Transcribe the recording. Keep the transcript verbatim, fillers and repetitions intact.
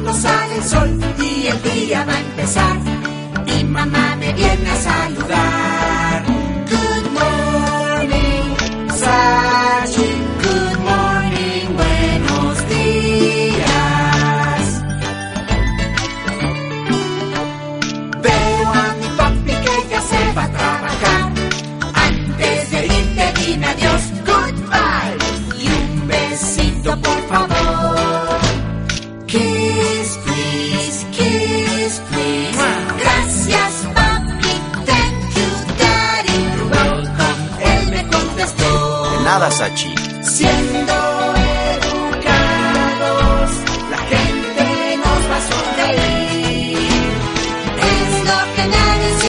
cuando sale el sol y el día va a empezar. Mi mamá me viene a saludar. Good morning, Sachi. Good morning, buenos días. Veo a mi papi que ya se va a trabajar. Antes de irte dime adiós, goodbye. Y un besito por favor. Kiss, please, kiss, please. Gracias, papi, thank you, daddy. You're welcome, él me contestó. De nada, Sachi. Siendo